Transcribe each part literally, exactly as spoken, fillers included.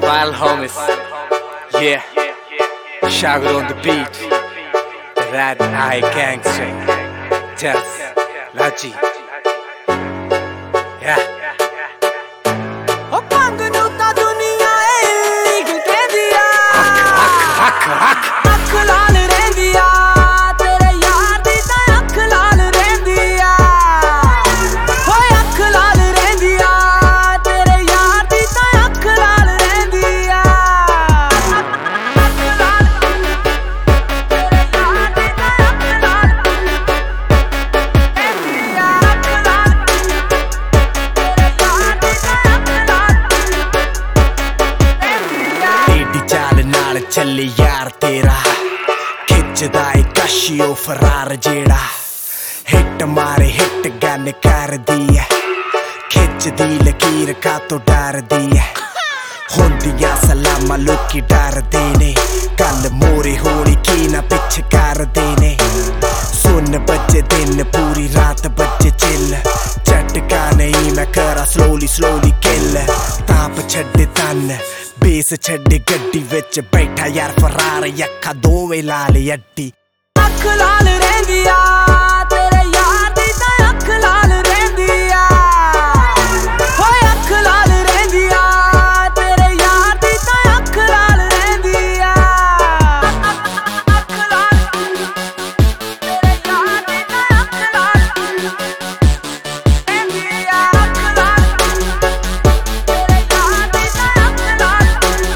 Wild homies, yeah. Shagger on the beat, the Red Eye Gangster, Tess, Lachi, yeah. ਚੱਲੇ ਯਾਰ ਤੇਰਾ ਖਿੱਚਦਾ ਏ ਕਸ਼ੀਓ ਫਰਾਰ ਜਿਹੜਾ ਹਿੱਟ ਮਾਰੇ ਹਿੱਟ ਗਨ ਕਰਦੀ ਐ ਖਿੱਚਦੀ ਲਕੀਰ ਕਾਤੋਂ ਡਰਦੀ ਐ ਹੁੰਦੀਆਂ ਸਲਾਮਾਂ ਲੋਕੀ ਡਰਦੇ ਨੇ ਗੱਲ ਮੋਰੇ ਹੋਣੀ ਕੀ ਨਾ ਪਿੱਛੇ ਕਰਦੇ ਨੇ ਸੁਣ ਬੱਚੇ ਦਿਨ ਪੂਰੀ ਰਾਤ ਬੱਚੇ ਚਿੱਲ ਝਟਕਾ ਨਹੀਂ ਮੈਂ ਕਰਾਂ ਸਲੋਲੀ ਸਲੋਲੀ ਕਿੱਲ ਤਾਪ ਛੱਡੇ ਤਨ ਬੇਸ ਛੱਡੇ ਗੱਡੀ ਵਿੱਚ ਬੈਠਾ ਯਾਰ ਫਰਾਰ ਅੱਖਾਂ ਦੋਵੇਂ ਲਾਲ ਅੱਡੀ ਅੱਖ ਲਾਲ ਰਹਿੰਦੀ ਆ ਤੇਰੇ ਯਾਰ ਦੀ ਤਾਂ ਅੱਖ ਲਾਲ ਰਹਿੰਦੀ ਆ ਹੋਏ ਅੱਖ ਲਾਲ ਰਹਿੰਦੀ ਆ ਤੇਰੇ ਯਾਰ ਦੀ ਤਾਂ ਅੱਖ ਲਾਲ ਰਹਿੰਦੀ ਆ ਅੱਖ ਲਾਲ ਤੇਰੇ ਯਾਰ ਦੀ ਤਾਂ ਅੱਖ ਲਾਲ ਰਹਿੰਦੀ ਆ ਅੱਖ ਲਾਲ ਤੇਰੇ ਯਾਰ ਦੀ ਤਾਂ ਅੱਖ ਲਾਲ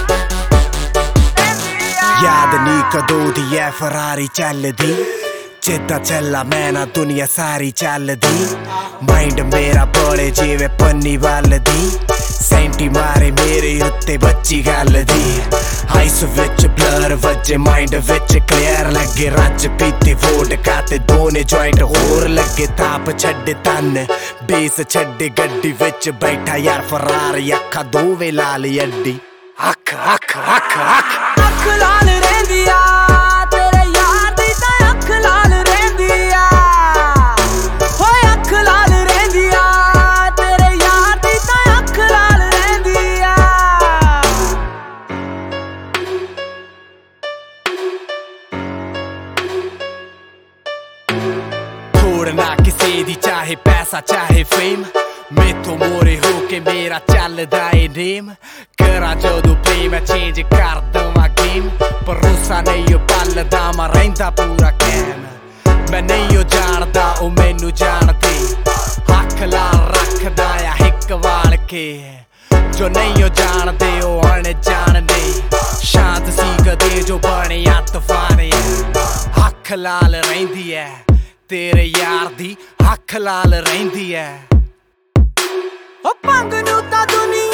याद नहीं कदों दी ऐ फरारी चलदी जिद्दां चला मैं ना दुनिया सारी चलदी माइंड मेरा बड़े जिवें पन्नी वलदी सेंटी मारे मेरे उत्ते बच्ची गल दी आइस विच ब्लर वजे माइंड विच क्लियर लगे रज पीती वोडका ते दोने जॉइंट होर लगे ताप छड्डे तन बेस छड्डे गड्डी विच बैठा यार फरार अखां दोवें लाल अड्डी अख अख अख अख अख लाल रहंदी आ तेरे यार दी तां अख लाल रहंदी आ होए अख लाल रहंदी आ तेरे यार दी तां अख लाल रहंदी आ थोड़ना किसे दी चाहे पैसा चाहे फेम मैथों मोरे होके मेरा चलदा ए नेम करा जदों प्रेम चेंज कर दवां गेम भरोसा नहीं पलदा मैं रहिंदा पूरा कैम मैं नहीं जानदा ओ मैनू जानदे अख लाल रखदा आ हिक वाल के जो नहीं जानदे ओ अनजाने शांत सी कदे जो बने तूफान अख लाल रहिंदी ऐ तेरे यार दी अख लाल रहिंदी ऐ ओ भंग नूं तां दुनिया